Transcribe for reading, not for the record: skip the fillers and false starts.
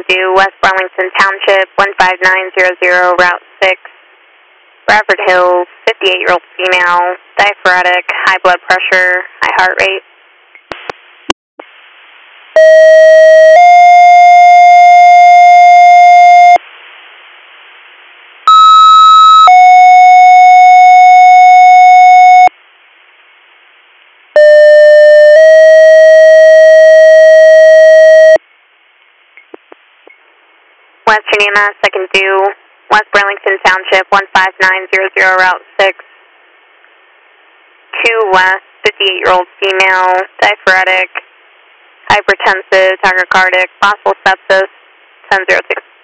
do West Burlington Township, 15900, Route 6, Bradford Hills, 58-year-old female, diaphoretic, high blood pressure, high heart rate. Western EMS, I can do West Burlington Township, 15900, Route 6, 2 West, 58-year-old female, diaphoretic, hypertensive, tachycardic, possible sepsis, 1006.